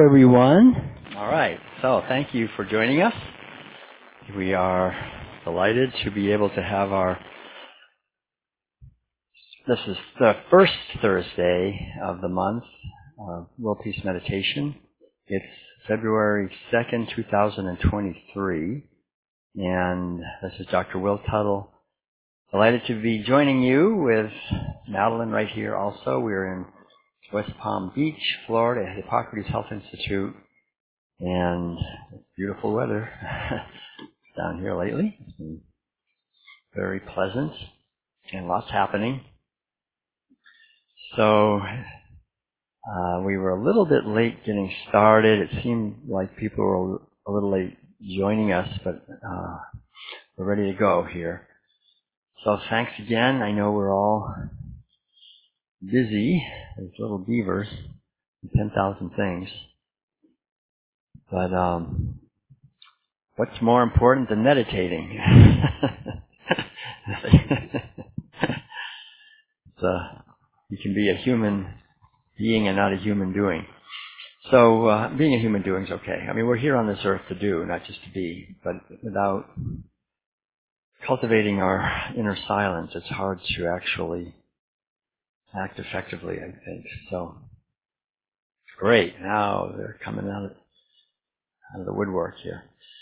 everyone. All right, so thank you for joining us. We are delighted to be able to have this is the first Thursday of the month, World Peace Meditation. It's February 2nd, 2023, and this is Dr. Will Tuttle. Delighted to be joining you with Madeline right here also. We're in West Palm Beach, Florida, at Hippocrates Health Institute, and it's beautiful weather down here lately. It's been very pleasant and lots happening. So we were a little bit late getting started. It seemed like people were a little late joining us, but we're ready to go here. So thanks again. I know we're all busy as little beavers, 10,000 things. But what's more important than meditating? You can be a human being and not a human doing. So being a human doing is okay. I mean, we're here on this earth to do, not just to be. But without cultivating our inner silence, it's hard to actually act effectively, I think. So, great. Now they're coming out of the woodwork here.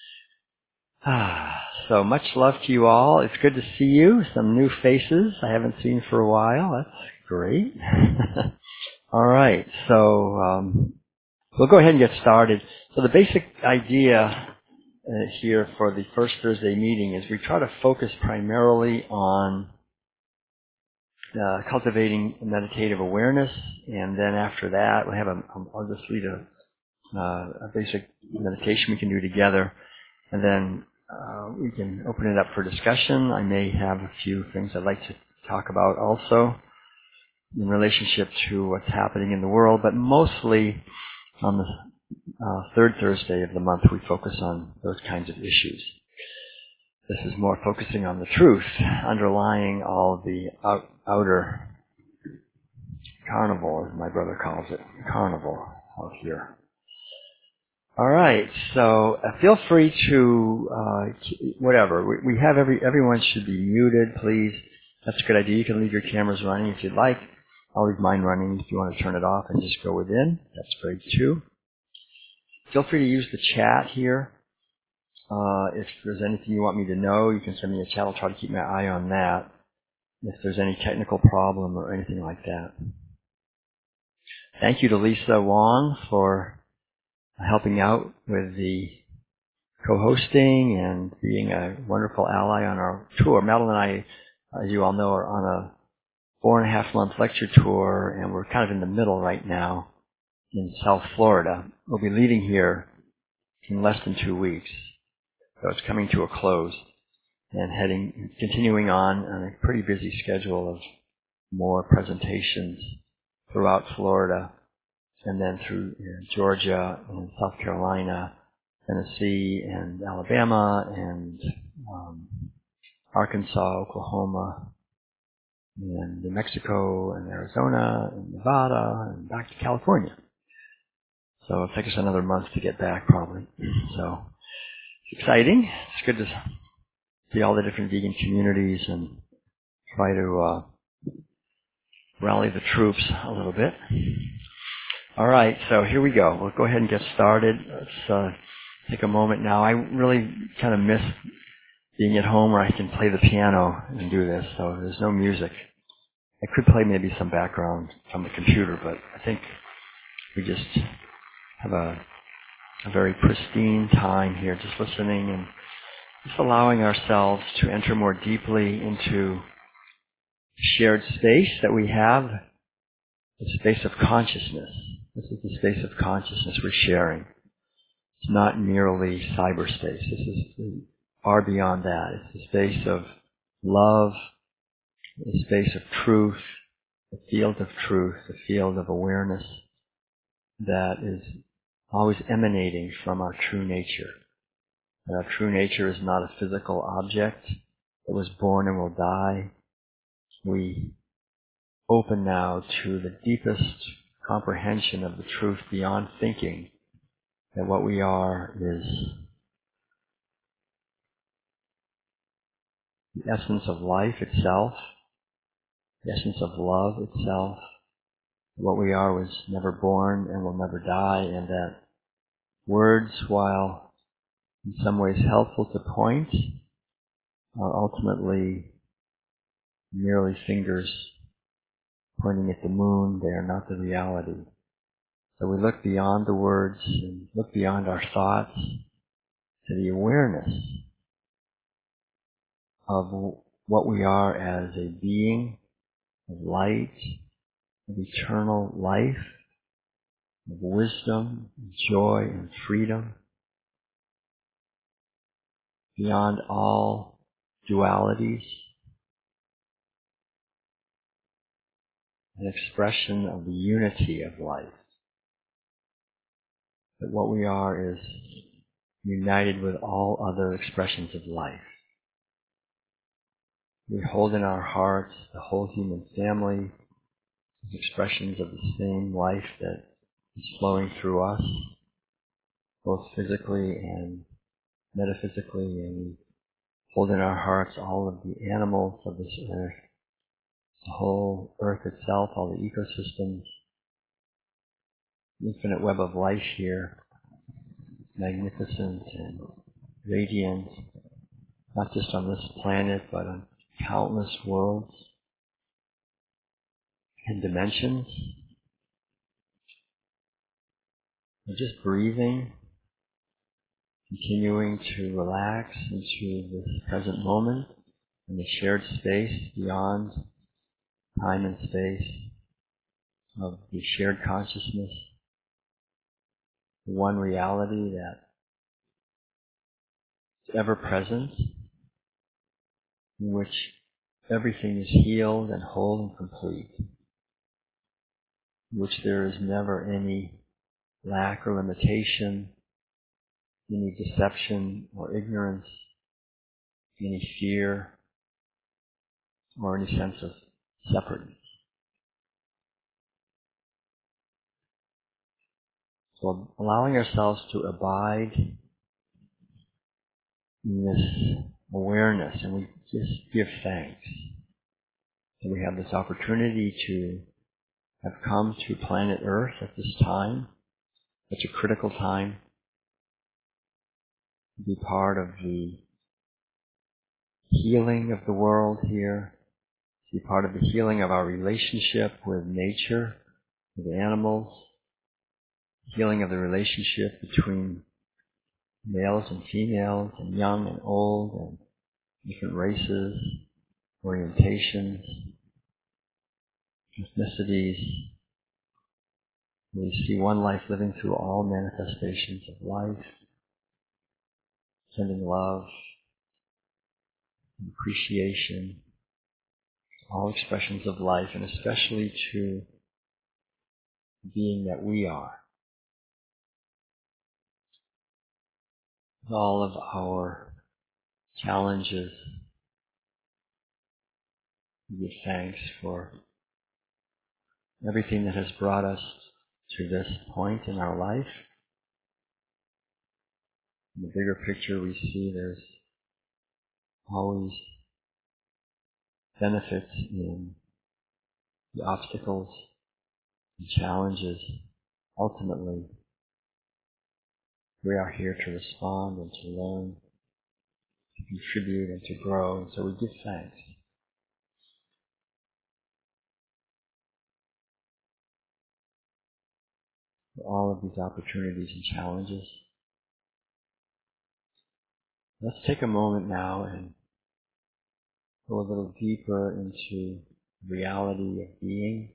So much love to you all. It's good to see you. Some new faces I haven't seen for a while. That's great. All right. So we'll go ahead and get started. So the basic idea here for the first Thursday meeting is we try to focus primarily on cultivating meditative awareness, and then after that, we'll have I'll just lead a basic meditation we can do together, and then we can open it up for discussion. I may have a few things I'd like to talk about also in relationship to what's happening in the world, but mostly on the third Thursday of the month, we focus on those kinds of issues. This is more focusing on the truth underlying all the outer carnival, as my brother calls it, carnival out here. All right, so feel free to whatever. We have everyone should be muted, please. That's a good idea. You can leave your cameras running if you'd like. I'll leave mine running if you want to turn it off and just go within. That's great too. Feel free to use the chat here. If there's anything you want me to know, you can send me a chat. I'll try to keep my eye on that if there's any technical problem or anything like that. Thank you to Lisa Wong for helping out with the co-hosting and being a wonderful ally on our tour. Madeline and I, as you all know, are on a 4.5-month lecture tour, and we're kind of in the middle right now in South Florida. We'll be leaving here in less than 2 weeks. So it's coming to a close and continuing on a pretty busy schedule of more presentations throughout Florida and then through Georgia and South Carolina, Tennessee and Alabama and Arkansas, Oklahoma, and New Mexico and Arizona and Nevada and back to California. So it'll take us another month to get back probably. So it's exciting. It's good to see all the different vegan communities and try to rally the troops a little bit. All right, so here we go. We'll go ahead and get started. Let's take a moment now. I really kind of miss being at home where I can play the piano and do this, so there's no music. I could play maybe some background from the computer, but I think we just have a very pristine time here, just listening and just allowing ourselves to enter more deeply into shared space that we have, the space of consciousness. This is the space of consciousness we're sharing. It's not merely cyberspace. This is far beyond that. It's the space of love, the space of truth, the field of truth, the field of awareness that is always emanating from our true nature. And our true nature is not a physical object that was born and will die. We open now to the deepest comprehension of the truth beyond thinking that what we are is the essence of life itself, the essence of love itself. What we are was never born and will never die, and that words, while in some ways helpful to point, are ultimately merely fingers pointing at the moon. They are not the reality. So we look beyond the words and look beyond our thoughts to the awareness of what we are as a being of light, of eternal life, of wisdom, joy, and freedom, beyond all dualities, an expression of the unity of life. That what we are is united with all other expressions of life. We hold in our hearts the whole human family as expressions of the same life that is flowing through us, both physically and metaphysically, and we hold in our hearts all of the animals of this earth, the whole earth itself, all the ecosystems, the infinite web of life here, magnificent and radiant, not just on this planet, but on countless worlds and dimensions. We're just breathing, continuing to relax into this present moment and the shared space beyond time and space of the shared consciousness, the one reality that is ever present, in which everything is healed and whole and complete, in which there is never any lack or limitation, any deception or ignorance, any fear, or any sense of separateness. So allowing ourselves to abide in this awareness, and we just give thanks that we have this opportunity to have come to planet Earth at this time, such a critical time, to be part of the healing of the world here, to be part of the healing of our relationship with nature, with animals, healing of the relationship between males and females, and young and old, and different races, orientations, ethnicities. We see one life living through all manifestations of life, sending love and appreciation, all expressions of life, and especially to the being that we are. With all of our challenges, we give thanks for everything that has brought us to this point in our life. In the bigger picture, we see there's always benefits in the obstacles and challenges. Ultimately, we are here to respond and to learn, to contribute and to grow, and so we give thanks for all of these opportunities and challenges. Let's take a moment now and go a little deeper into the reality of being,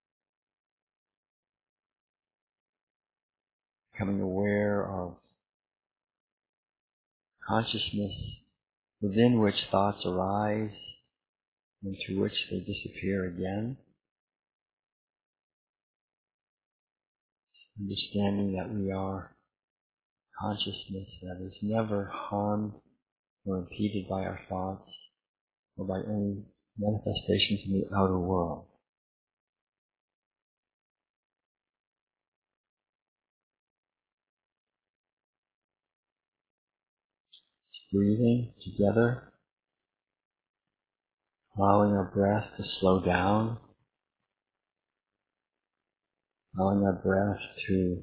becoming aware of consciousness within which thoughts arise and through which they disappear again. Understanding that we are consciousness that is never harmed or impeded by our thoughts or by any manifestations in the outer world. breathing together, allowing our breath to slow down, allowing our breath to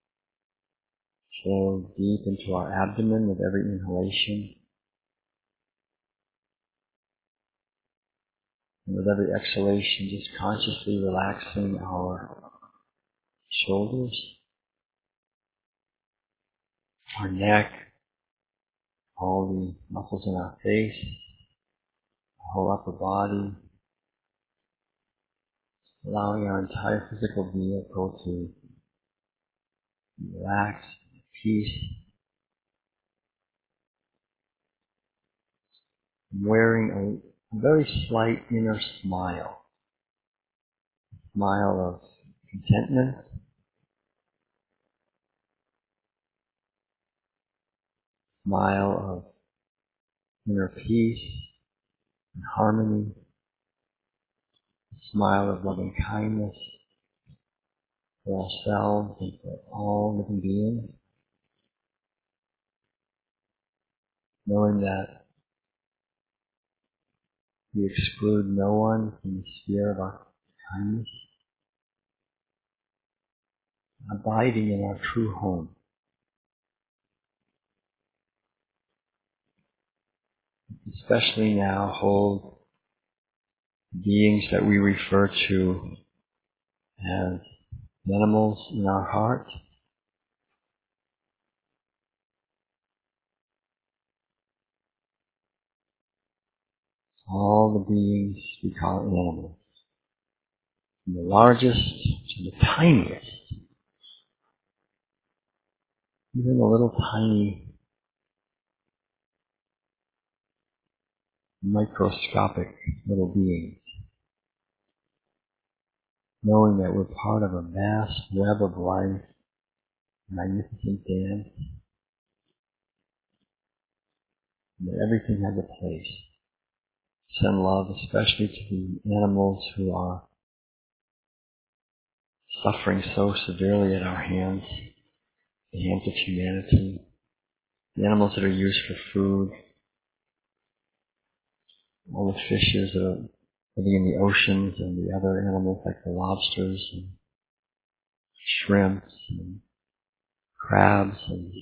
flow deep into our abdomen with every inhalation, and with every exhalation just consciously relaxing our shoulders, our neck, all the muscles in our face, our whole upper body, allowing our entire physical vehicle to relax, peace, wearing a very slight inner smile of contentment, smile of inner peace and harmony, smile of loving kindness for ourselves and for all living beings, knowing that we exclude no one from the sphere of our kindness, abiding in our true home. Especially now hold beings that we refer to as animals in our heart, all the beings we call animals, from the largest to the tiniest, even the little tiny microscopic little beings, knowing that we're part of a vast web of life, magnificent dance, and that everything has a place. Send love especially to the animals who are suffering so severely at our hands, the hands of humanity, the animals that are used for food, all the fishes that are living in the oceans, and the other animals like the lobsters and shrimps and crabs and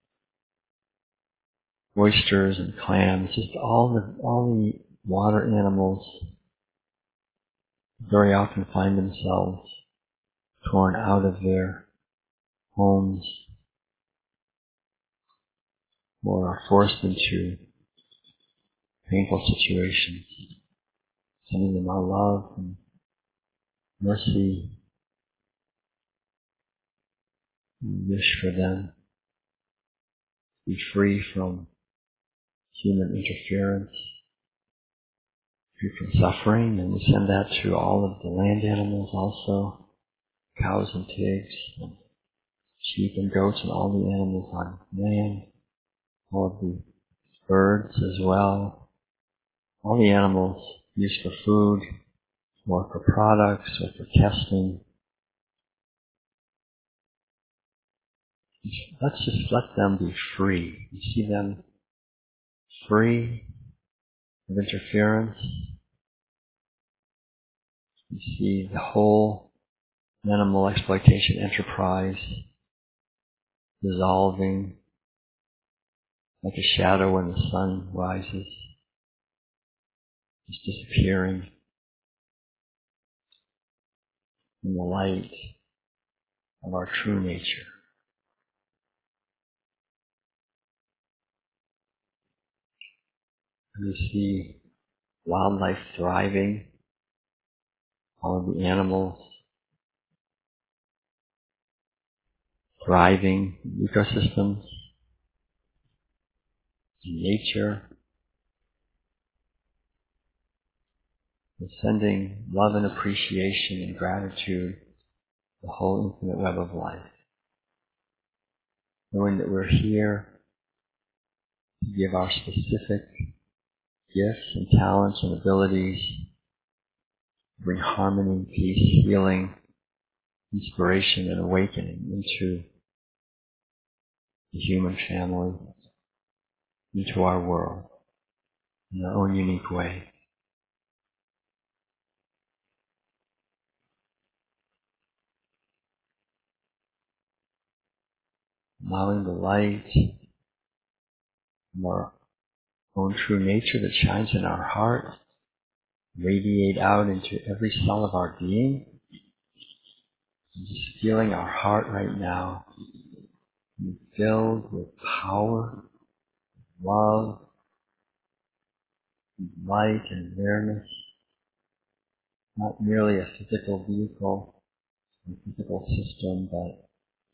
oysters and clams, just all the water animals very often find themselves torn out of their homes or are forced into painful situations. Sending them our love and mercy. We wish for them to be free from human interference, free from suffering, and we send that to all of the land animals also, cows and pigs, and sheep and goats, and all the animals on land, all of the birds as well, all the animals used for food, or for products, or for testing. Let's just let them be free. You see them free of interference. You see the whole animal exploitation enterprise dissolving like a shadow when the sun rises, just disappearing in the light of our true nature. And we see wildlife thriving, all of the animals thriving, ecosystems, nature. We're sending love and appreciation and gratitude, the whole infinite web of life. Knowing that we're here to give our specific gifts and talents and abilities, bring harmony, peace, healing, inspiration, and awakening into the human family, into our world in our own unique way. Allowing the light from our own true nature that shines in our heart radiate out into every cell of our being. And just feeling our heart right now filled with power, love, light, and awareness. Not merely a physical vehicle, a physical system, but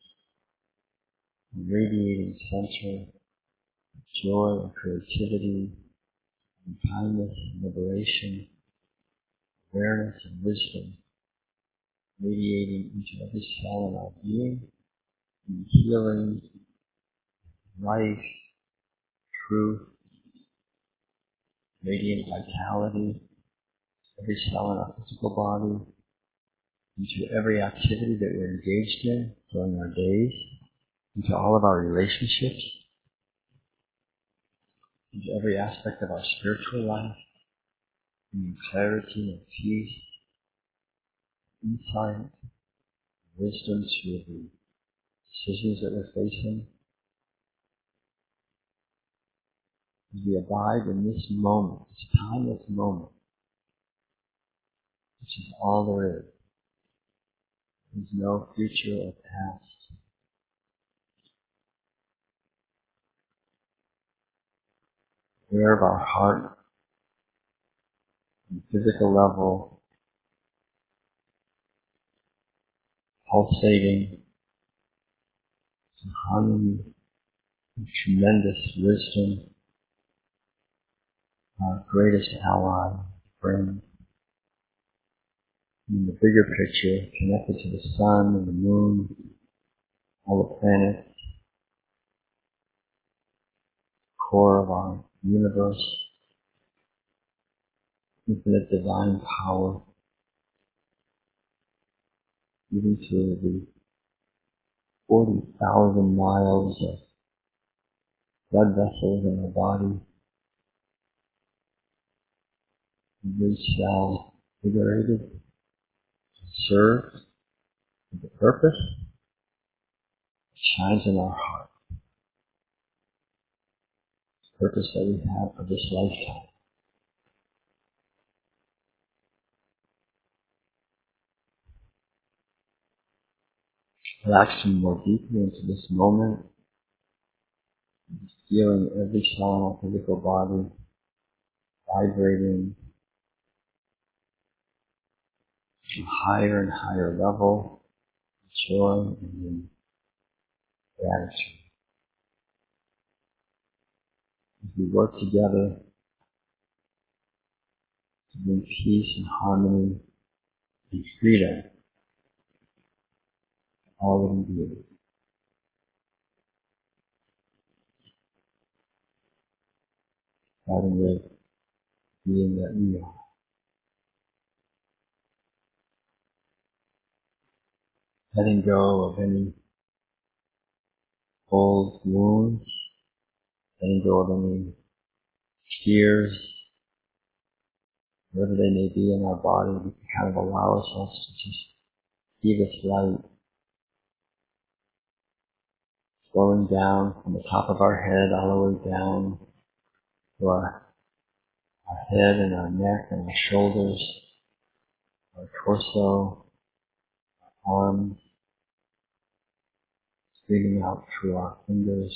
a radiating center of joy and creativity and kindness and liberation, awareness and wisdom, radiating into every cell in our being, and healing, life, truth, radiant vitality, every cell in our physical body, into every activity that we're engaged in during our days, into all of our relationships, into every aspect of our spiritual life, bringing clarity and peace, insight, wisdom to the decisions that we're facing. As we abide in this moment, this timeless moment, which is all there is. There's no future or past. Aware of our heart on the physical level, pulsating in harmony and tremendous wisdom, our greatest ally, friend. In the bigger picture, connected to the sun and the moon, all the planets, core of our universe, infinite divine power, even to the 40,000 miles of blood vessels in our body, every cell liberated, served with the purpose that shines in our heart, the purpose that we have for this lifetime. Relaxing more deeply into this moment, feeling every cell in our physical body vibrating to higher and higher level, joy and gratitude. As we work together to bring peace and harmony and freedom to all living beings. Starting with being that we are. Letting go of any old wounds, letting go of any fears, whatever they may be in our body, we can kind of allow ourselves to just see this light flowing down from the top of our head all the way down to our head and our neck and our shoulders, our torso, arms, streaming out through our fingers,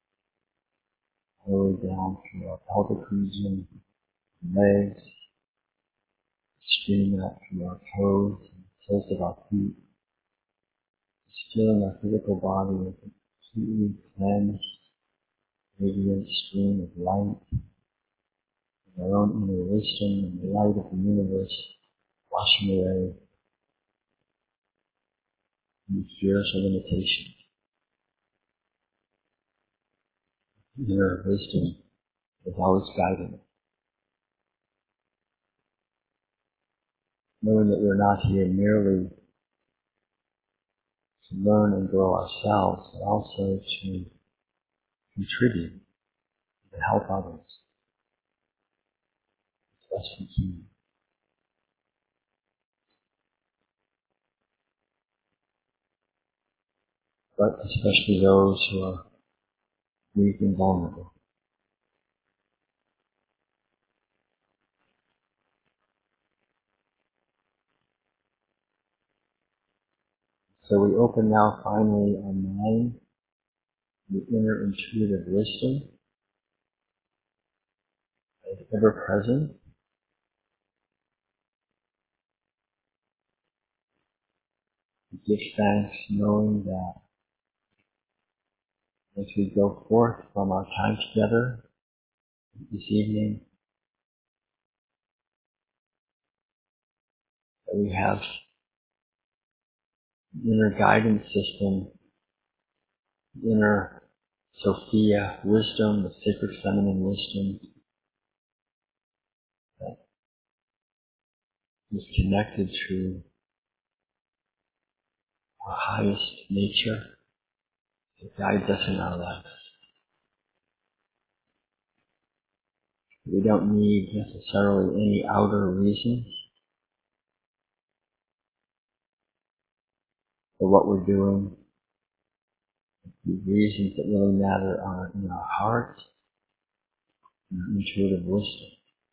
all the way down through our pelvic region, legs, streaming out through our toes and soles of our feet, just feeling our physical body with a completely cleansed, radiant stream of light, of our own inner wisdom and the light of the universe washing away any fears or limitations. Inner wisdom is always guiding us. Knowing that we're not here merely to learn and grow ourselves, but also to contribute to help others as best we can. But especially those who are weak and vulnerable. So we open now finally our mind, the inner intuitive wisdom that is ever present. We give thanks knowing that as we go forth from our time together this evening, that we have the inner guidance system, the inner Sophia wisdom, the sacred feminine wisdom that is connected to our highest nature that guides us in our lives. We don't need necessarily any outer reasons for what we're doing. The reasons that really matter are in our heart and our intuitive wisdom.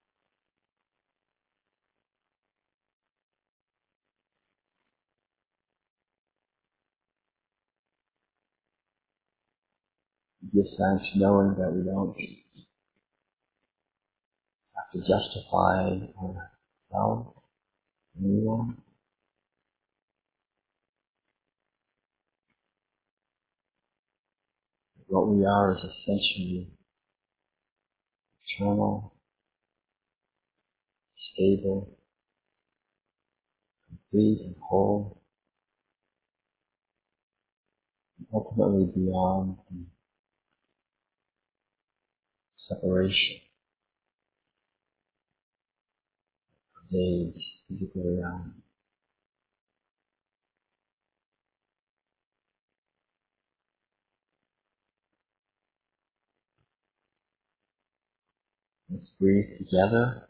We give thanks knowing that we don't have to justify ourselves, anyone. What we are is essentially eternal, stable, complete and whole, and ultimately beyond the separation of days, physical reality. Let's breathe together,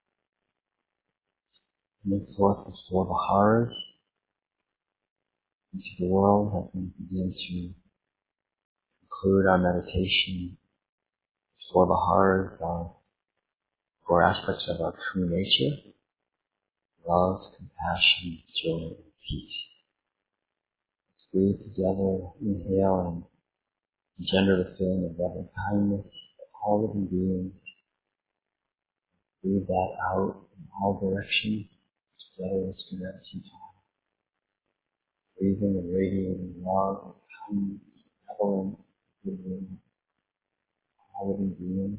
move forth the four Viharas into the world as we begin to conclude our meditation. The four Viharas are four aspects of our true nature: love, compassion, joy, and peace. Let's breathe together, inhale, and engender the feeling of loving kindness for all living beings. Breathe that out in all directions. Together, let's do that sometime. Breathing and radiating love, kindness, benevolence, goodwill, all living beings.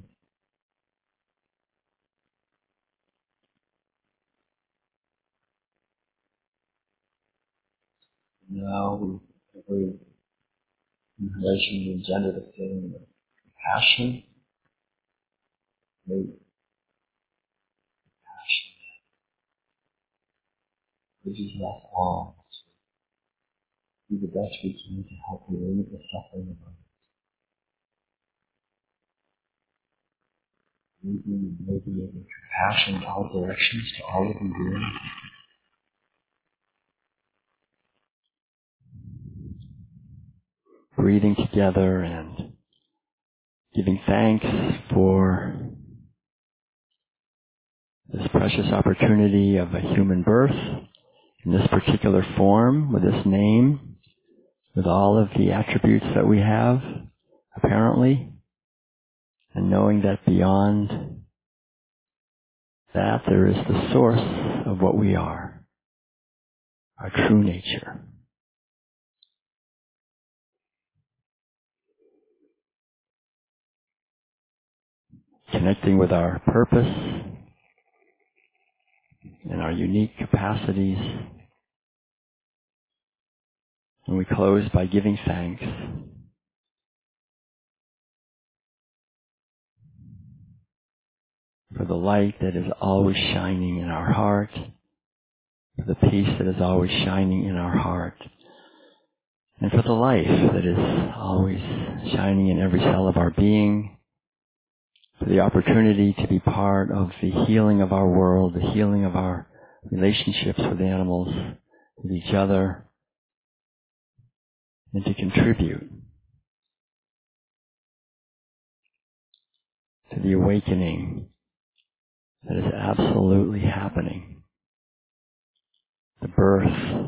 Now we breathe inhalation, we engender the feeling of compassion, great compassion that bridges us all to do the best we can to help relieve the suffering of others. Breathing and radiating compassion in all directions to all living beings. Breathing together and giving thanks for this precious opportunity of a human birth in this particular form, with this name, with all of the attributes that we have, apparently, and knowing that beyond that there is the source of what we are, our true nature. Connecting with our purpose and our unique capacities. And we close by giving thanks for the light that is always shining in our heart, for the peace that is always shining in our heart, and for the life that is always shining in every cell of our being, for the opportunity to be part of the healing of our world, the healing of our relationships with animals, with each other, and to contribute to the awakening that is absolutely happening, the birth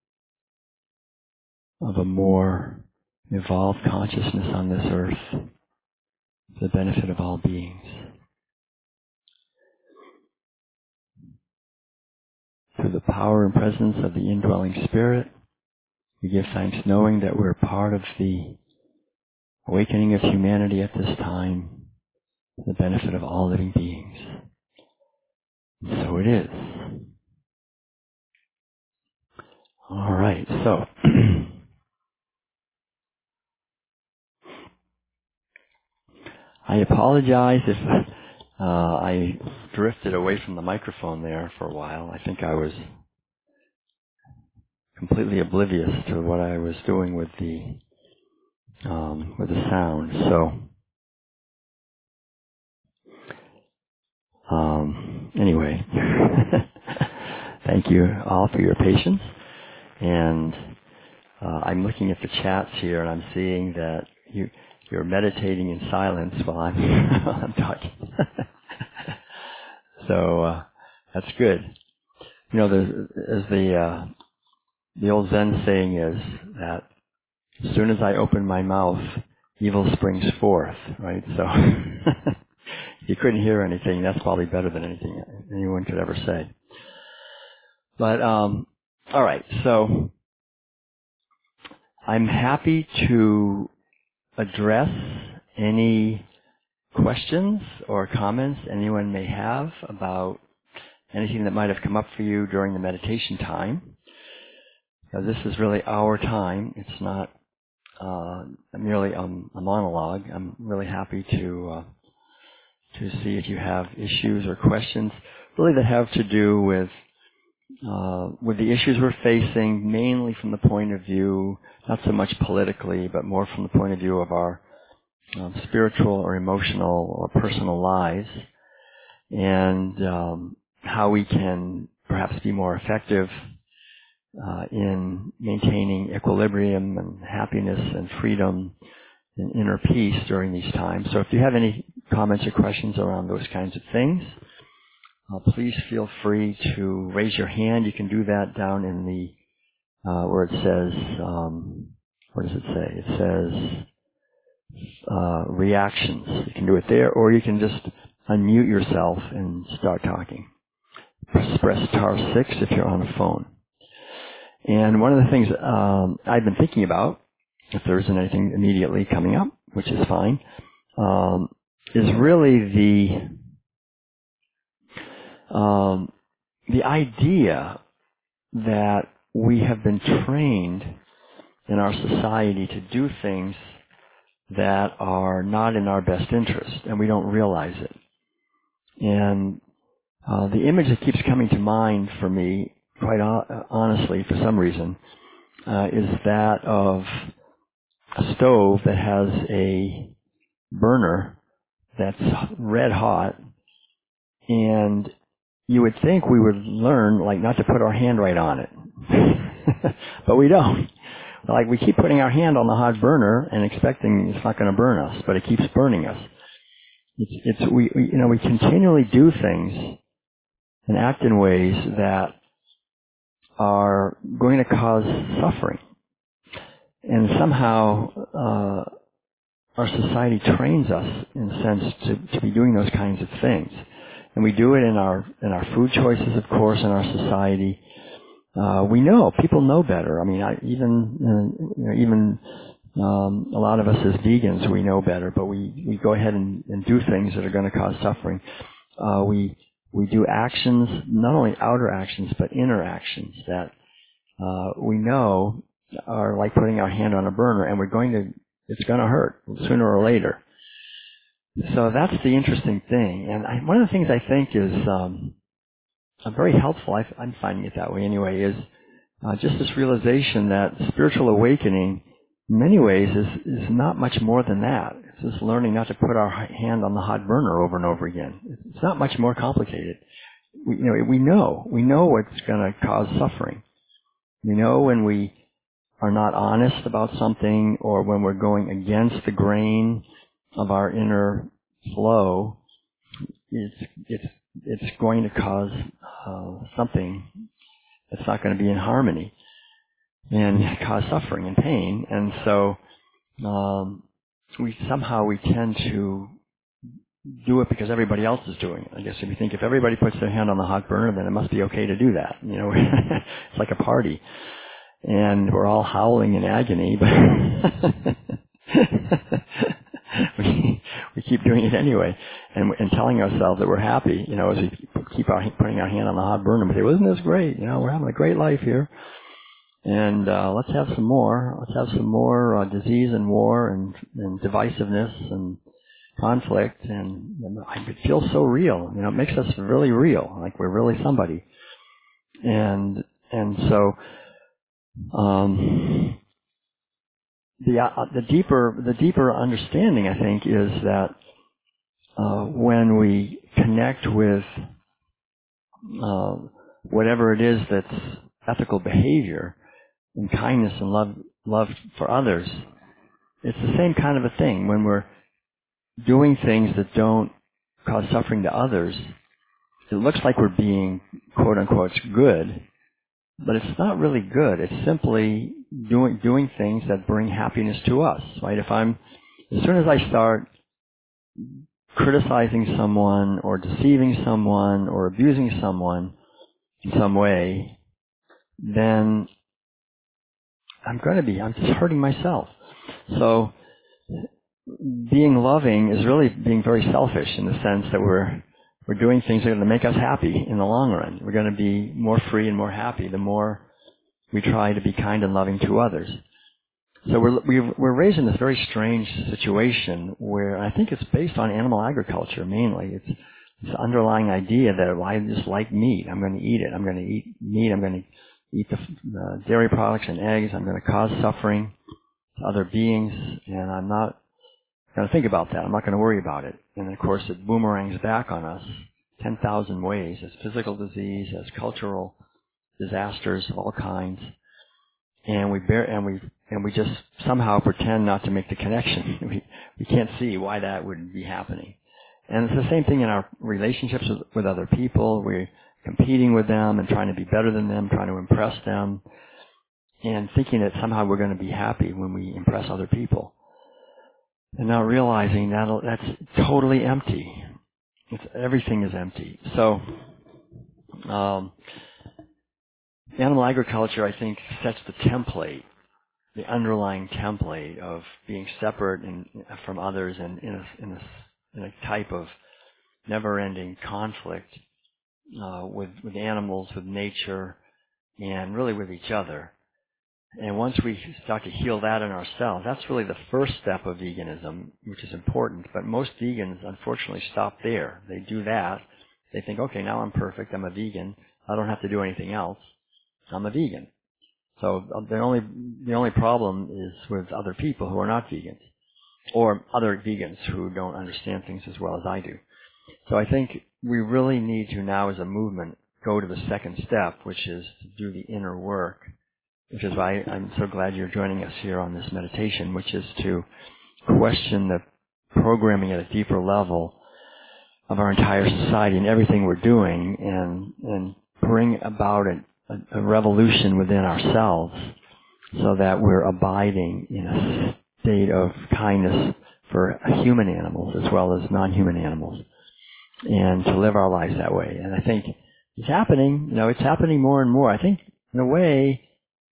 of a more evolved consciousness on this earth for the benefit of all beings. Through the power and presence of the indwelling Spirit, we give thanks knowing that we're part of the awakening of humanity at this time for the benefit of all living beings. So it is. All right, so I apologize if I drifted away from the microphone there for a while. I think I was completely oblivious to what I was doing with the sound. So anyway, thank you all for your patience. And I'm looking at the chats here, and I'm seeing that you're meditating in silence while I'm talking. So that's good. You know, as the old Zen saying is that as soon as I open my mouth, evil springs forth, right? So if you couldn't hear anything, that's probably better than anything anyone could ever say. But all right, so I'm happy to address any questions or comments anyone may have about anything that might have come up for you during the meditation time. Now, this is really our time. It's not merely a monologue. I'm really happy to see if you have issues or questions, really that have to do with the issues we're facing, mainly from the point of view, not so much politically, but more from the point of view of our spiritual or emotional or personal lives, and how we can perhaps be more effective in maintaining equilibrium and happiness and freedom and inner peace during these times. So if you have any comments or questions around those kinds of things, please feel free to raise your hand. You can do that down in the where it says, what does it say? It says reactions. You can do it there, or you can just unmute yourself and start talking. Press star 6 if you're on a phone. And one of the things I've been thinking about, if there isn't anything immediately coming up, which is fine, is really the idea that we have been trained in our society to do things that are not in our best interest, and we don't realize it. And the image that keeps coming to mind for me, quite honestly, for some reason, is that of a stove that has a burner that's red hot, and you would think we would learn, like, not to put our hand right on it. But we don't. Like, we keep putting our hand on the hot burner and expecting it's not going to burn us, but it keeps burning us. We continually do things and act in ways that are going to cause suffering. And somehow our society trains us, in a sense, to be doing those kinds of things. And we do it in our food choices, of course, in our society. We know, people know better. I mean, even a lot of us as vegans, we know better, but we go ahead and do things that are going to cause suffering. We do actions, not only outer actions, but inner actions that we know are like putting our hand on a burner, and it's going to hurt sooner or later. So that's the interesting thing. And one of the things I think is very helpful, I'm finding it that way anyway, is just this realization that spiritual awakening, in many ways, is not much more than that. just learning not to put our hand on the hot burner over and over again. It's not much more complicated. We know what's going to cause suffering. We know when we are not honest about something, or when we're going against the grain of our inner flow, it's going to cause something that's not going to be in harmony and cause suffering and pain. And so we tend to do it because everybody else is doing it. I guess if you think if everybody puts their hand on the hot burner, then it must be okay to do that. It's like a party. And we're all howling in agony, but we keep doing it anyway, and telling ourselves that we're happy, as we keep putting our hand on the hot burner. We say, well, isn't this great? We're having a great life here, and let's have some more. Let's have some more disease and war and divisiveness and conflict, and it feels so real. It makes us really real, like we're really somebody, and so. The deeper understanding, I think, is that when we connect with whatever it is that's ethical behavior and kindness and love for others, it's the same kind of a thing. When we're doing things that don't cause suffering to others, it looks like we're being, quote unquote, good. But it's not really good. It's simply doing things that bring happiness to us, right? As soon as I start criticizing someone or deceiving someone or abusing someone in some way, then I'm just hurting myself. So being loving is really being very selfish in the sense that we're doing things that are going to make us happy in the long run. We're going to be more free and more happy the more we try to be kind and loving to others. So we're raised in this very strange situation where I think it's based on animal agriculture mainly. It's this underlying idea that I just like meat. I'm going to eat it. I'm going to eat meat. I'm going to eat the dairy products and eggs. I'm going to cause suffering to other beings, and I'm not going to think about that. I'm not going to worry about it. And of course, it boomerangs back on us 10,000 ways, as physical disease, as cultural disasters of all kinds. And we just somehow pretend not to make the connection. We can't see why that would be happening. And it's the same thing in our relationships with other people. We're competing with them and trying to be better than them, trying to impress them, and thinking that somehow we're going to be happy when we impress other people. And not realizing that's totally empty. Everything is empty. So, animal agriculture, I think, sets the template, the underlying template of being separate from others and in a type of never-ending conflict with animals, with nature, and really with each other. And once we start to heal that in ourselves, that's really the first step of veganism, which is important. But most vegans, unfortunately, stop there. They do that. They think, okay, now I'm perfect. I'm a vegan. I don't have to do anything else. I'm a vegan. So the only problem is with other people who are not vegans, or other vegans who don't understand things as well as I do. So I think we really need to now, as a movement, go to the second step, which is to do the inner work. Which is why I'm so glad you're joining us here on this meditation, which is to question the programming at a deeper level of our entire society and everything we're doing, and bring about a revolution within ourselves so that we're abiding in a state of kindness for human animals as well as non-human animals, and to live our lives that way. And I think it's happening. It's happening more and more. I think, in a way,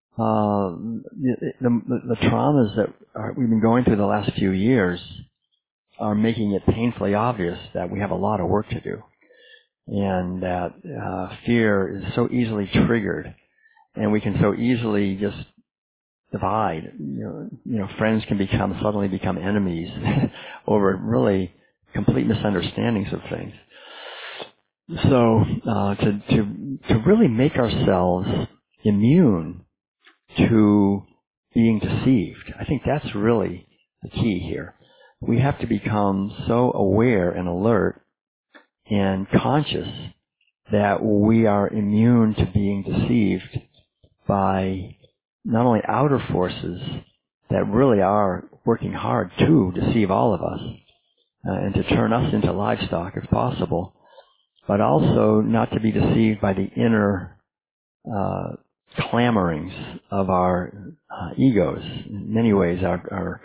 the traumas that we've been going through the last few years are making it painfully obvious that we have a lot of work to do, and that fear is so easily triggered, and we can so easily just divide. Friends can suddenly become enemies over really complete misunderstandings of things. So to really make ourselves immune to being deceived, I think that's really the key here. we have to become so aware and alert and conscious that we are immune to being deceived by not only outer forces that really are working hard to deceive all of us and to turn us into livestock if possible, but also not to be deceived by the inner clamorings of our egos. In many ways, our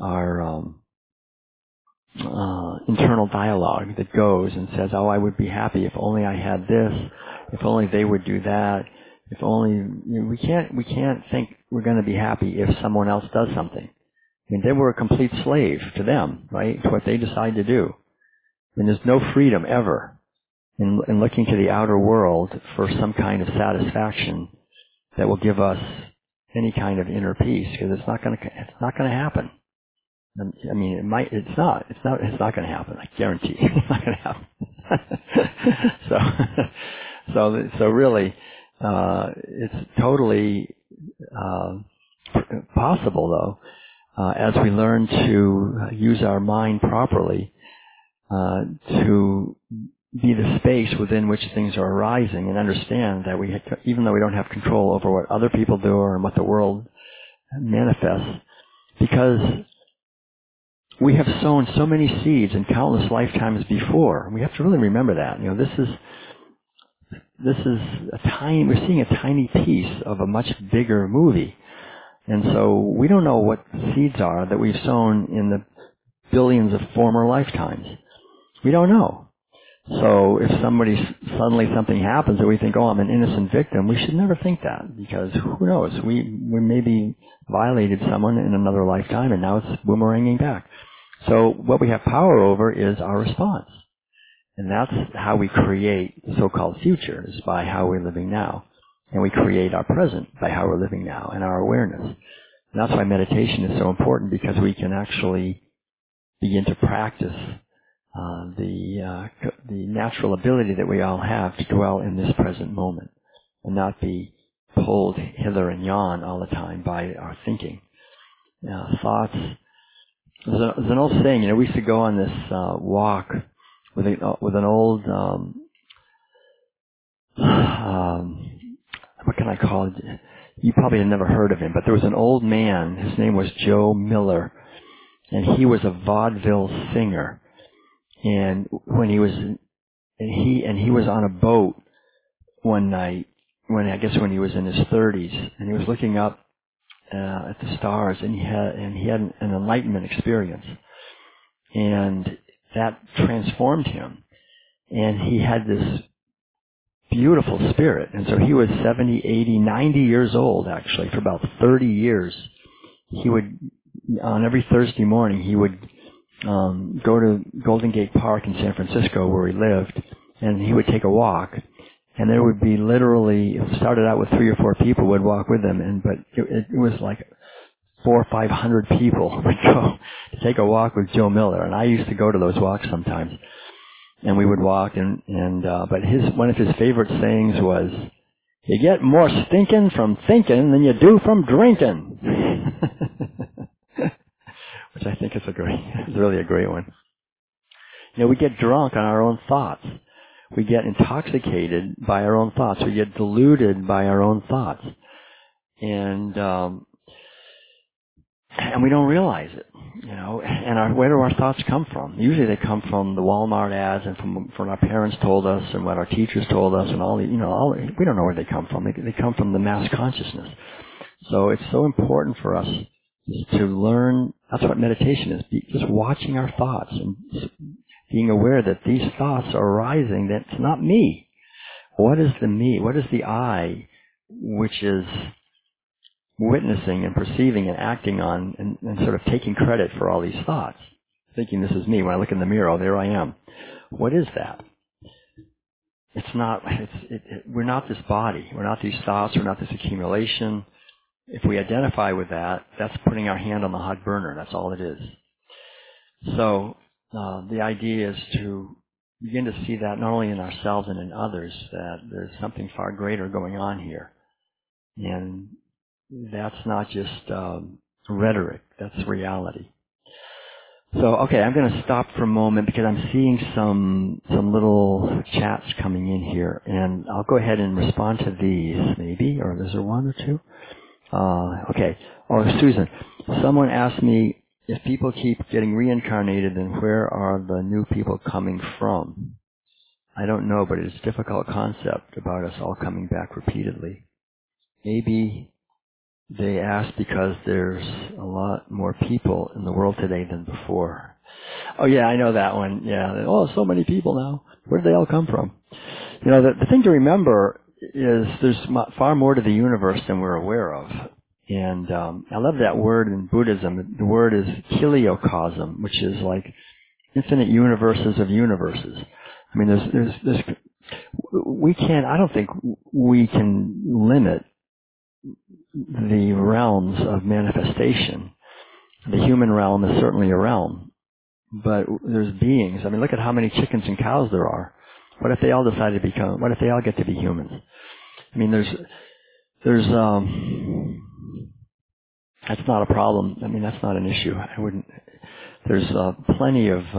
internal dialogue that goes and says, "Oh, I would be happy if only I had this, if only they would do that, if only." We can't think we're going to be happy if someone else does something. I mean, they were a complete slave to them, right? To what they decide to do, and there's no freedom ever in looking to the outer world for some kind of satisfaction that will give us any kind of inner peace, because it's not going to happen. I mean, it's not going to happen. I guarantee you, it's not going to happen. so really, it's totally possible, though, as we learn to use our mind properly, to be the space within which things are arising, and understand that even though we don't have control over what other people do or what the world manifests, because we have sown so many seeds in countless lifetimes before. We have to really remember that. This is we're seeing a tiny piece of a much bigger movie. And so we don't know what seeds are that we've sown in the billions of former lifetimes. We don't know. So if suddenly something happens that we think, "Oh, I'm an innocent victim," we should never think that, because who knows? We maybe violated someone in another lifetime, and now it's boomeranging back. So what we have power over is our response. And that's how we create the so-called future, is by how we're living now. And we create our present by how we're living now and our awareness. And that's why meditation is so important, because we can actually begin to practice the natural ability that we all have to dwell in this present moment and not be pulled hither and yon all the time by our thinking. Thoughts. There's an old saying, we used to go on this walk with an old, what can I call it? You probably had never heard of him, but there was an old man. His name was Joe Miller, and he was a vaudeville singer. And when he was on a boat one night, when he was in his 30s, and he was looking up at the stars, and he had an enlightenment experience, and that transformed him, and he had this beautiful spirit. And so he was 70, 80, 90 years old, actually, for about 30 years. He would, on every Thursday morning, he would go to Golden Gate Park in San Francisco, where he lived, and he would take a walk. And there would be literally, it started out with 3 or 4 people would walk with him, but it was like 400 or 500 people would go to take a walk with Joe Miller. And I used to go to those walks sometimes. And we would walk, but one of his favorite sayings was, "You get more stinking from thinking than you do from drinking." Which I think is really a great one. We get drunk on our own thoughts. We get intoxicated by our own thoughts. We get deluded by our own thoughts. And we don't realize it, and where do our thoughts come from? Usually they come from the Walmart ads and from what our parents told us and what our teachers told us, and we don't know where they come from. They come from the mass consciousness. So it's so important for us to learn. That's what meditation is, just watching our thoughts and being aware that these thoughts are arising. That's not me. What is the me? What is the I, which is witnessing and perceiving and acting on and sort of taking credit for all these thoughts, thinking this is me. When I look in the mirror, oh, there I am. What is that? It's not, we're not this body. We're not these thoughts. We're not this accumulation. If we identify with that, that's putting our hand on the hot burner. That's all it is. So the idea is to begin to see that not only in ourselves and in others, that there's something far greater going on here. And that's not just rhetoric, that's reality. So, okay, I'm going to stop for a moment because I'm seeing some little chats coming in here, and I'll go ahead and respond to these, maybe, or is there one or two? Okay. Oh, Susan, someone asked me, if people keep getting reincarnated, then where are the new people coming from? I don't know, but it's a difficult concept about us all coming back repeatedly. Maybe they ask because there's a lot more people in the world today than before. Oh yeah, I know that one. Yeah. Oh, so many people now. Where do they all come from? You know, the thing to remember is there's far more to the universe than we're aware of. And I love that word in Buddhism. The word is kiliocosm, which is like infinite universes of universes. I mean, we can't, I don't think we can limit the realms of manifestation. The human realm is certainly a realm, but there's beings. I mean, look at how many chickens and cows there are. What if they all decide to become, what if they all get to be humans? I mean, that's not a problem. I mean, that's not an issue. There's plenty of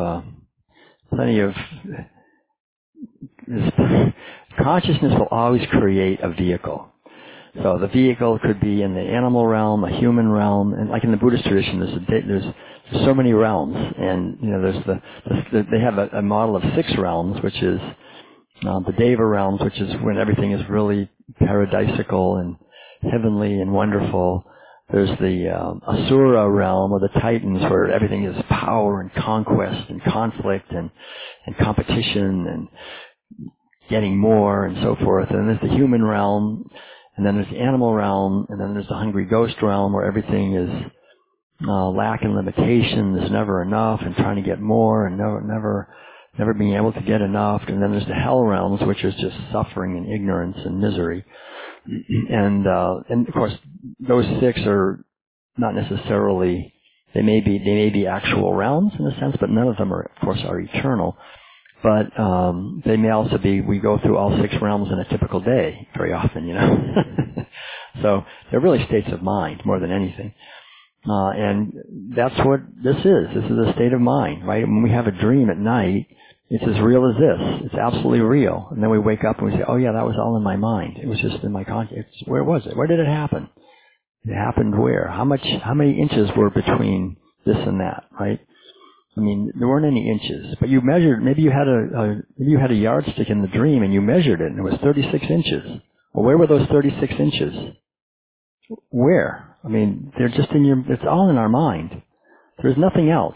this, consciousness will always create a vehicle. So the vehicle could be in the animal realm, a human realm, and like in the Buddhist tradition, there's so many realms, and you know, they have a model of 6 realms, which is the Deva realms, which is when everything is really paradisical and heavenly and wonderful. There's the Asura realm, or the Titans, where everything is power and conquest and conflict and competition and getting more and so forth. And there's the human realm, and then there's the animal realm, and then there's the hungry ghost realm, where everything is lack and limitation. There's never enough and trying to get more and never being able to get enough. And then there's the hell realms, which is just suffering and ignorance and misery. And of course, those 6 are not necessarily, they may be actual realms in a sense, but none of them are, of course, are eternal. But they may also be, we go through all 6 realms in a typical day very often, you know. So they're really states of mind more than anything. And that's what this is. This is a state of mind, right? When we have a dream at night, it's as real as this. It's absolutely real. And then we wake up and we say, oh yeah, that was all in my mind. It was just in my conscious. Where was it? Where did it happen? It happened where? How many inches were between this and that, right? I mean, there weren't any inches, but you measured, maybe you had a yardstick in the dream and you measured it and it was 36 inches. Well, where were those 36 inches? Where? I mean, they're just it's all in our mind. There's nothing else.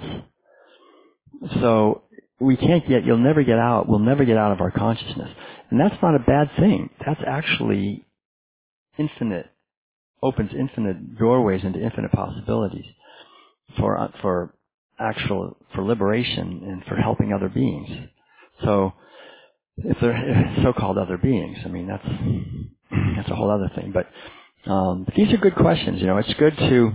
So we'll never get out of our consciousness. And that's not a bad thing. That's actually opens infinite doorways into infinite possibilities for liberation and for helping other beings. So if they're so-called other beings, I mean, that's a whole other thing. But these are good questions. You know, it's good to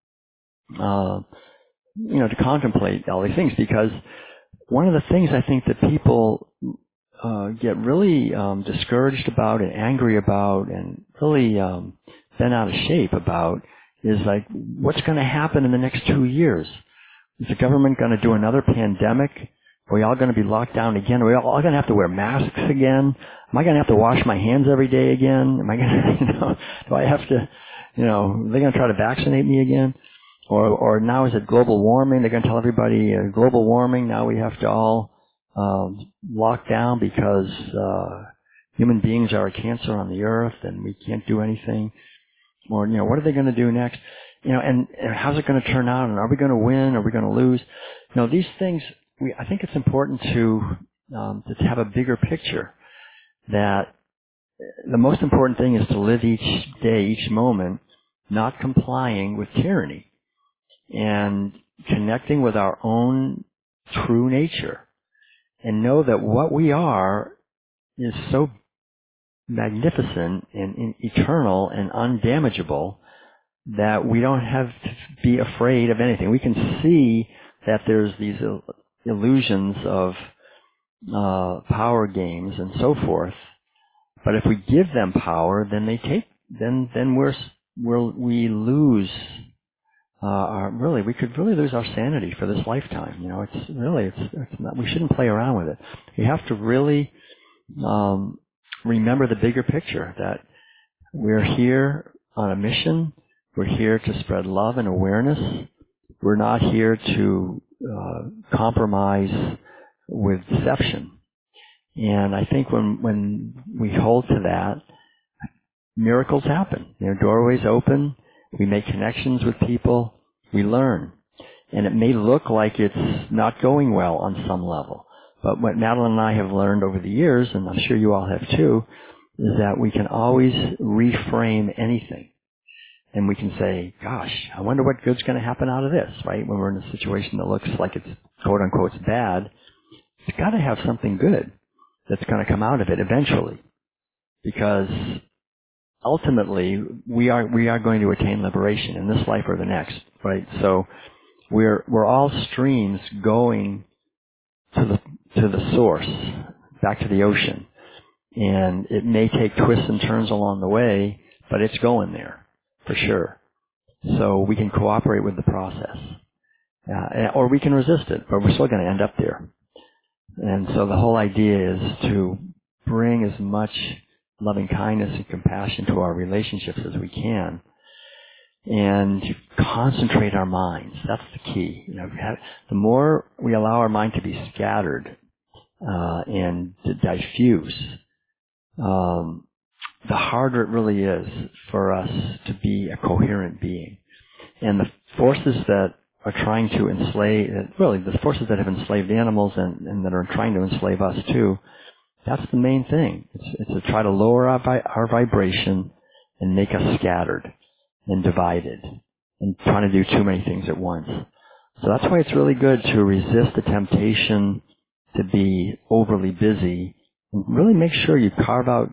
to contemplate all these things, because one of the things I think that people get really discouraged about and angry about and really bent out of shape about is like, what's going to happen in the next 2 years? Is the government going to do another pandemic? Are we all going to be locked down again? Are we all going to have to wear masks again? Am I going to have to wash my hands every day again? Am I going to, do I have to, are they going to try to vaccinate me again? Or now is it global warming? They're going to tell everybody global warming. Now we have to all lock down because human beings are a cancer on the earth and we can't do anything. Or, what are they going to do next? And how's it going to turn out? And are we going to win? Are we going to lose? These things, I think it's important to have a bigger picture, that the most important thing is to live each day, each moment, not complying with tyranny and connecting with our own true nature, and know that what we are is so magnificent and eternal and undamageable that we don't have to be afraid of anything. We can see that there's these illusions of power games and so forth, but if we give them power, then we lose really, we could really lose our sanity for this lifetime. You know, it's not, we shouldn't play around with it. We have to really, remember the bigger picture, that we're here on a mission. We're here to spread love and awareness. We're not here to, compromise with deception. And I think when we hold to that, miracles happen. You know, doorways open. We make connections with people. We learn. And it may look like it's not going well on some level. But what Madeline and I have learned over the years, and I'm sure you all have too, is that we can always reframe anything. And we can say, gosh, I wonder what good's going to happen out of this, right? When we're in a situation that looks like it's quote unquote bad, it's got to have something good that's going to come out of it eventually. Because ultimately, we are going to attain liberation in this life or the next, right? So we're all streams going to the source, back to the ocean. And it may take twists and turns along the way, but it's going there, for sure. So we can cooperate with the process. Or we can resist it, but we're still going to end up there. And so the whole idea is to bring as much loving kindness and compassion to our relationships as we can, and concentrate our minds. That's the key. You know, the more we allow our mind to be scattered and to diffuse, the harder it really is for us to be a coherent being. And the forces that are trying to enslave, really the forces that have enslaved animals and that are trying to enslave us too, that's the main thing. It's to try to lower our vibration and make us scattered and divided and trying to do too many things at once. So that's why it's really good to resist the temptation to be overly busy and really make sure you carve out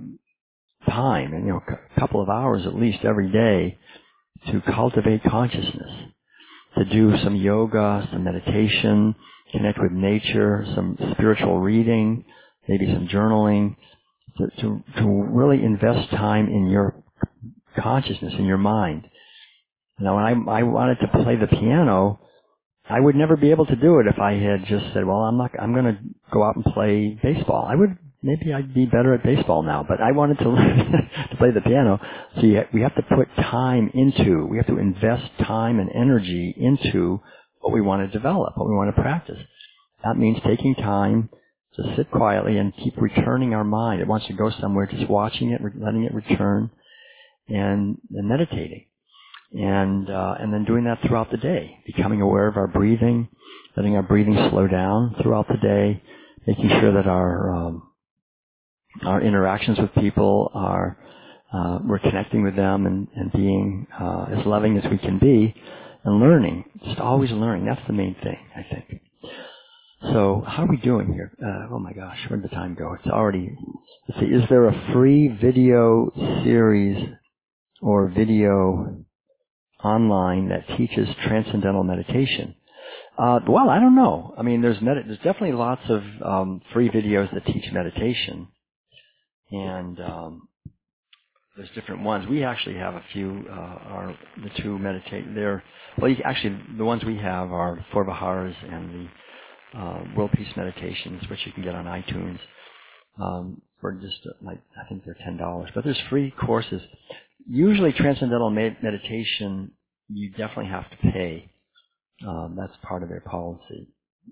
time, and a couple of hours at least every day to cultivate consciousness, to do some yoga, some meditation, connect with nature, some spiritual reading, maybe some journaling, to really invest time in your consciousness, in your mind. Now, when I wanted to play the piano, I would never be able to do it if I had just said, well, I'm going to go out and play baseball. Maybe I'd be better at baseball now, but I wanted to learn to play the piano. So we have to put we have to invest time and energy into what we want to develop, what we want to practice. That means taking time to sit quietly and keep returning our mind. It wants to go somewhere, just watching it, letting it return, and meditating. And then doing that throughout the day, becoming aware of our breathing, letting our breathing slow down throughout the day, making sure that our interactions with people we're connecting with them and being as loving as we can be, and learning, just always learning. That's the main thing, I think. So how are we doing here? Oh my gosh, where did the time go? It's already, let's see, is there a free video series or video online that teaches transcendental meditation? Well, I don't know. I mean, there's definitely lots of free videos that teach meditation, and there's different ones. We actually have a few. Are the two meditate? Actually, the ones we have are Four Viharas and the World Peace Meditations, which you can get on iTunes for just I think they're $10. But there's free courses. Usually, transcendental meditation, you definitely have to pay. That's part of their policy.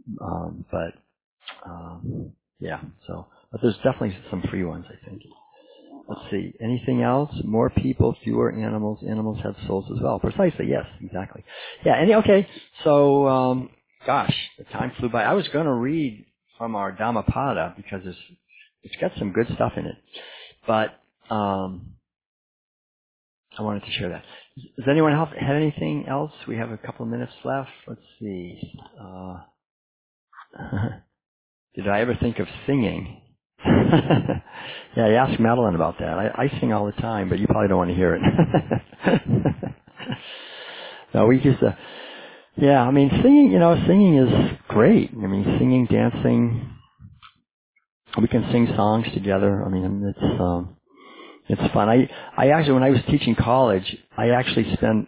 Yeah. So, but there's definitely some free ones, I think. Let's see. Anything else? More people, fewer animals. Animals have souls as well. Precisely. Yes. Exactly. Yeah. Okay. So, gosh, the time flew by. I was going to read from our Dhammapada because it's got some good stuff in it, but I wanted to share that. Does anyone else have anything else? We have a couple of minutes left. Let's see. Did I ever think of singing? Yeah, I asked Madeline about that. I sing all the time, but you probably don't want to hear it. No, we just, yeah, I mean, singing is great. I mean, singing, dancing, we can sing songs together. I mean, it's fun. I actually, when I was teaching college, I actually spent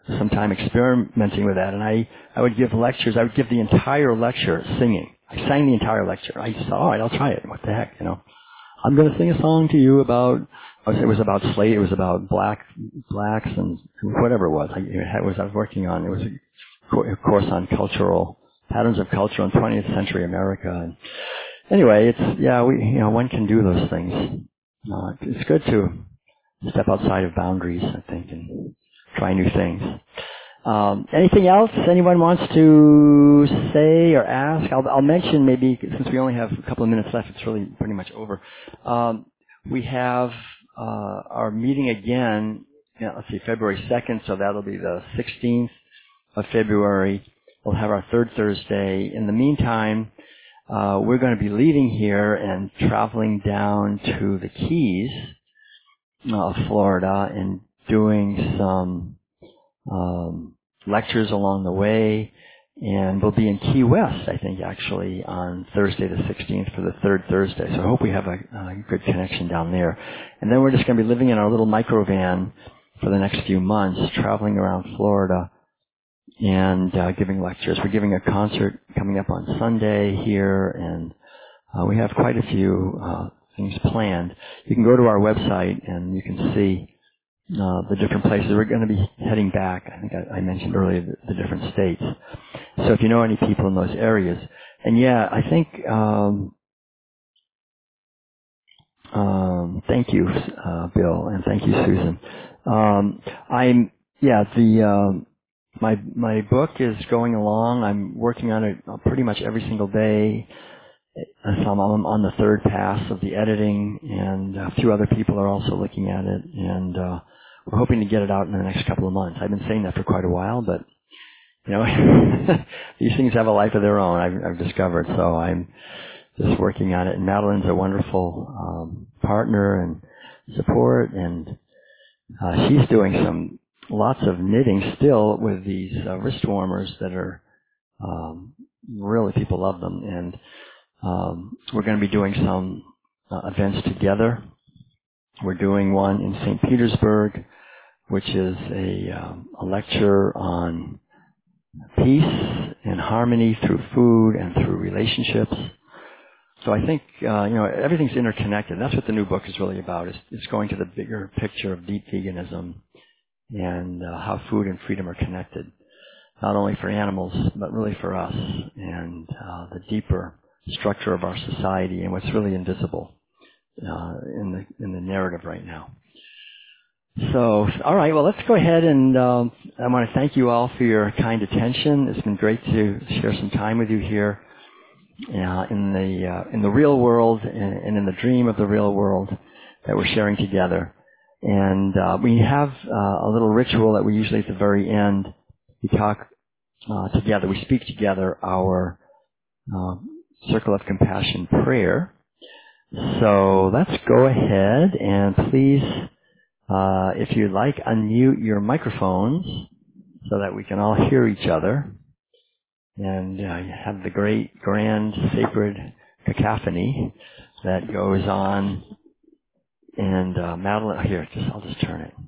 some time experimenting with that, and I would give lectures. I would give the entire lecture singing. I sang the entire lecture. I said, all right, I'll try it. What the heck, I'm going to sing a song to you about, it was about slave, it was about blacks and whatever it was. I was working on, it was a course on patterns of culture in 20th century America. And anyway, one can do those things. It's good to step outside of boundaries, I think, and try new things. Anything else anyone wants to say or ask? I'll mention maybe, since we only have a couple of minutes left, it's really pretty much over. We have our meeting again, February 2nd, so that'll be the 16th of February. We'll have our third Thursday. In the meantime, we're going to be leaving here and traveling down to the Keys of Florida and doing some lectures along the way, and we'll be in Key West, I think, actually, on Thursday the 16th for the third Thursday. So I hope we have a good connection down there. And then we're just going to be living in our little microvan for the next few months, traveling around Florida and giving lectures. We're giving a concert coming up on Sunday here, and we have quite a few things planned. You can go to our website and you can see the different places. We're going to be heading back. I think I mentioned earlier the different states. So if you know any people in those areas. And I think, thank you, Bill, and thank you, Susan. My book is going along. I'm working on it pretty much every single day. So I'm on the third pass of the editing, and a few other people are also looking at it, and we're hoping to get it out in the next couple of months. I've been saying that for quite a while, but these things have a life of their own, I've discovered. So I'm just working on it, and Madeline's a wonderful partner and support, and she's doing lots of knitting still with these wrist warmers that are really, people love them, and we're going to be doing some events together. We're doing one in St. Petersburg, which is a lecture on peace and harmony through food and through relationships. So I think, everything's interconnected. That's what the new book is really about. It's going to the bigger picture of deep veganism and how food and freedom are connected, not only for animals, but really for us, and the deeper structure of our society and what's really invisible in the narrative right now. So, all right, well, let's go ahead, and I want to thank you all for your kind attention. It's been great to share some time with you here in the real world and in the dream of the real world that we're sharing together. And we have a little ritual that we usually at the very end, we talk together, we speak together our Circle of Compassion prayer. So let's go ahead and please, if you'd like, unmute your microphones so that we can all hear each other and have the great, grand, sacred cacophony that goes on. And Madeline, here, I'll just turn it.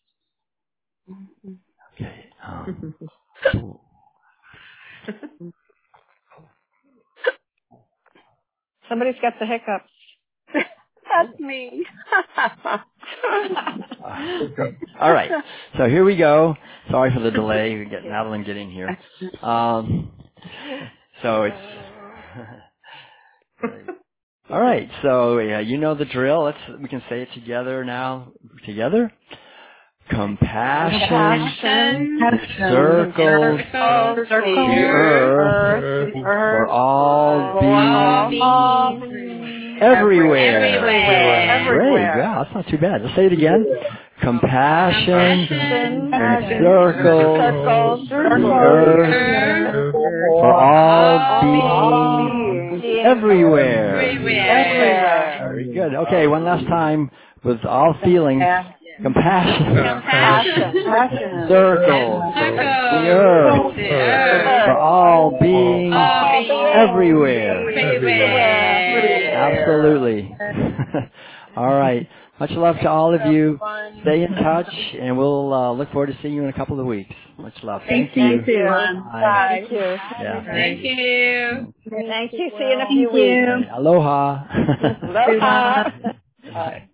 Okay. Somebody's got the hiccups. That's me. All right. So here we go. Sorry for the delay. We get Madeline getting here. So it's all right. So you know the drill. We can say it together now. Together. Compassion circles the earth for all beings everywhere. Great, yeah, that's not too bad. Let's say it again. Compassion circles the earth for all beings everywhere. Very good. Okay, one last time with all feelings. Compassion circles the earth for all beings everywhere. Absolutely. All right. Much love to all of you. Everyone. Stay in touch, and we'll look forward to seeing you in a couple of weeks. Much love. Thank you. Thank you. Bye. Thank you. Yeah. Thank you. Thank you. See you in a few weeks. Aloha. Aloha. Bye.